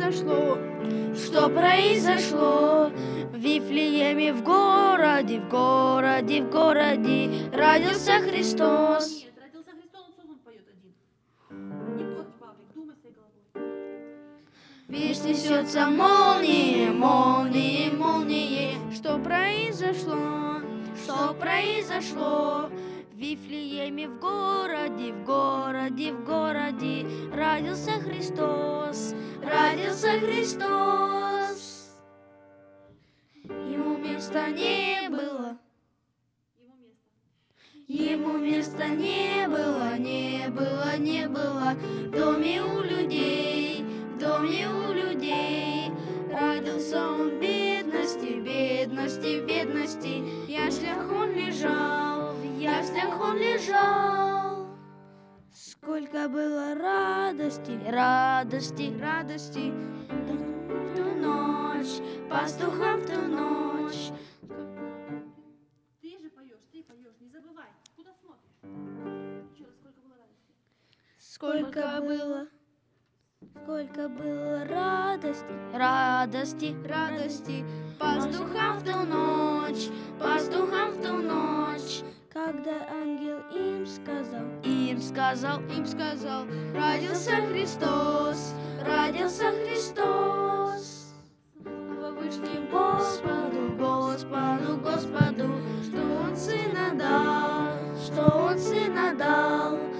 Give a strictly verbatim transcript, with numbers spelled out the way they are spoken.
произошло, что произошло в Вифлееме, в городе, в городе, в городе родился Христос. Нет, родился Христос, он поет один. Не тот, Павлик, думай своей головой. Весь несется молнии, молнии, молнии. Что произошло, что произошло в Вифлееме, в городе, в городе, в городе родился Христос, родился Христос. Ему места не было, Ему место. ему места не было, не было, не было в доме у людей, в доме у людей. Родился он в бедности, в бедности, в бедности. В яслях он лежал, в яслях он лежал. Сколько было радости, радости, радости в ту ночь, пастухам в ту ночь. Ты же поешь, ты поешь, не забывай. Куда смотришь? Еще раз, сколько было радости? Сколько было, сколько было радости, радости, радости, пастухам в ту ночь, пастухам в ту ночь. Когда ангел им сказал, им сказал, им сказал, родился Христос, родился Христос. Слава Вышнему Господу, Господу, Господу, что Он Сына дал, что Он Сына дал.